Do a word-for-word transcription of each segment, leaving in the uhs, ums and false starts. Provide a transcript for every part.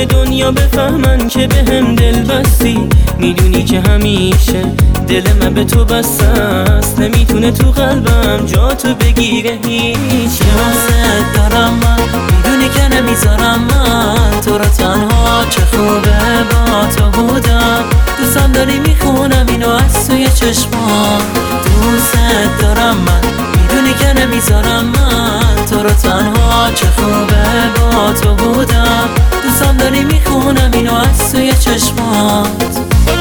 همه دنیا بفهمن که به هم دل بستی. میدونی که همیشه دل من به تو بسته است، نمیتونه تو قلبم جا تو بگیره هیچ. دوست دارم من، میدونی که نمیذارم من تو رو تنها. چه خوبه با تو بودم، دوستم داری میخونم اینو از توی چشمان. دوست دارم من، میدونی که نمیذارم من تو رو تنها. چه خوبه با تو بودم، دوستم داری میخونم اینو از توی چشمات.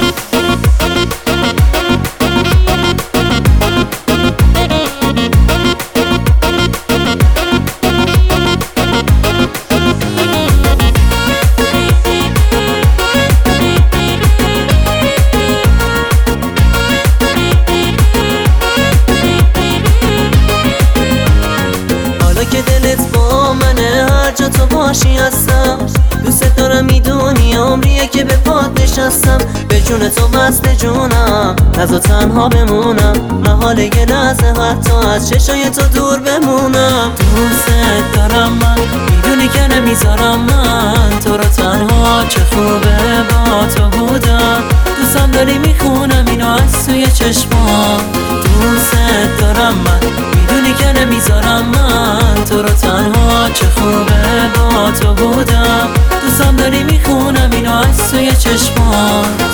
که دلت با منه، هر جا تو باشی هستم. دوست دارم، میدونی عمریه که به پات نشستم. به جون تو بسته جونم، نزا تنها بمونم. محال یه لحظه حتی از چشای تو دور بمونم. دوست دارم من، میدونی که نمیذارم من تو رو تنها. چه خوبه با تو بودم، دوستم داری میخونم اینو از توی چشمان. دوست دارم من، میدونی که نمیذارم من تو رو تنها. چه خوبه با تو بودم، دوستم داری میخونم اینو از توی چشمات.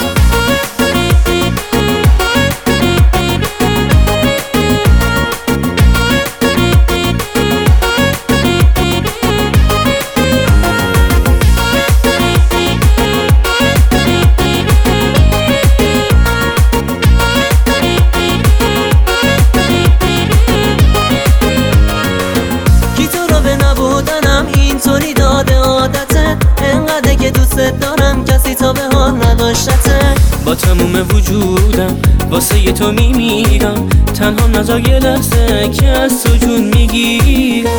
اینطوری داده عادته، انقدر که دوست دارم کسی تا به حال نداشته. با تموم وجودم واسه ی تو میمیرم، تنها نزار یه لحظه که از تو جون میگیرم.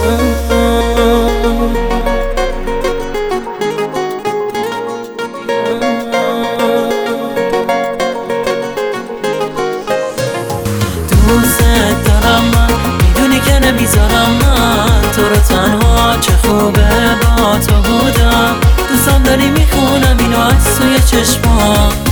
دوست دارم من، میدونی که نمیذارم من تو رو تنها. چه خوبه با تو بودم، دوستم داری میخونم اینو از توی چشمان.